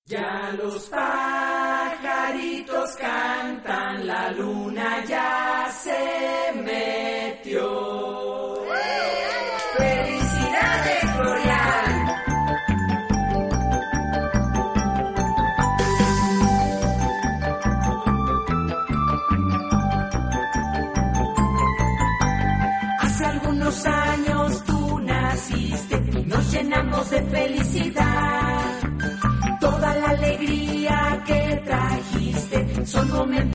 Ya los pajaritos cantan, la luna ya se metió. ¡Felicidades, Florian! Hace algunos años tú naciste y nos llenamos de felicidad. Toda la alegría que trajiste son momentos